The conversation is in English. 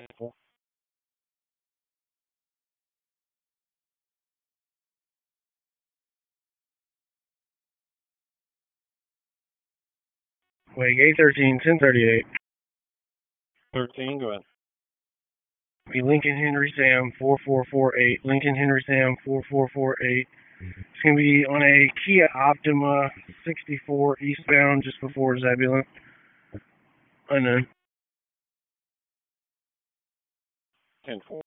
Wait, 813, 1038. 13, go ahead. Be Lincoln Henry Sam 4448. Lincoln Henry Sam 4448. It's going to be on a Kia Optima 64 eastbound just before Zebulon. Unknown. 10-4.